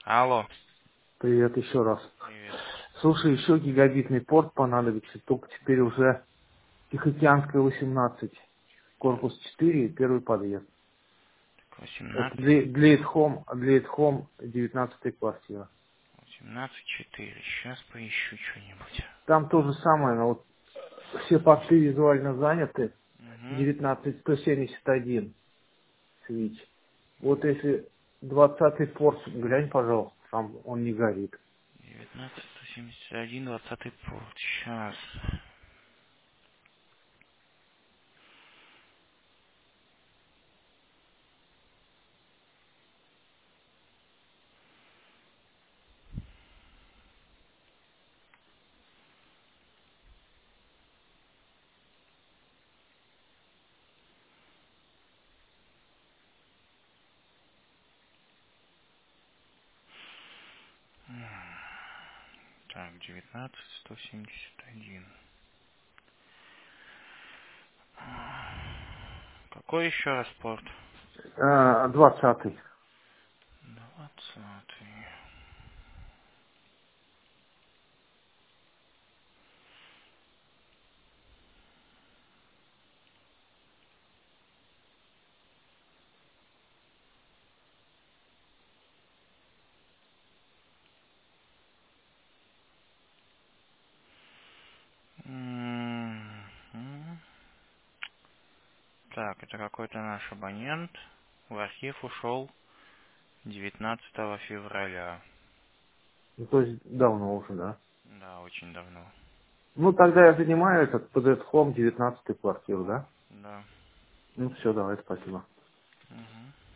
Алло. Привет еще раз. Привет. Слушай, еще гигабитный порт понадобится, только теперь уже Тихоокеанская 18, корпус 4, первый подъезд. Так, Это 18. для at 19 квартира. 18.4. Сейчас поищу что-нибудь. Там то же самое, но вот все порты визуально заняты. Угу. 19171 свич. Вот если 20 порт, глянь, пожалуйста, там он не горит. 19.171, 20 порт. Сейчас. Так, 19.171. Какой еще раз порт? 20. 20. Мгм. Так, это какой-то наш абонент. В архив ушел 19 февраля. Ну, то есть давно уже, да? Да, очень давно. Ну, тогда я занимаю этот PDS Home 19 квартиру, да? Да. Ну, все, давай, спасибо. Мгм.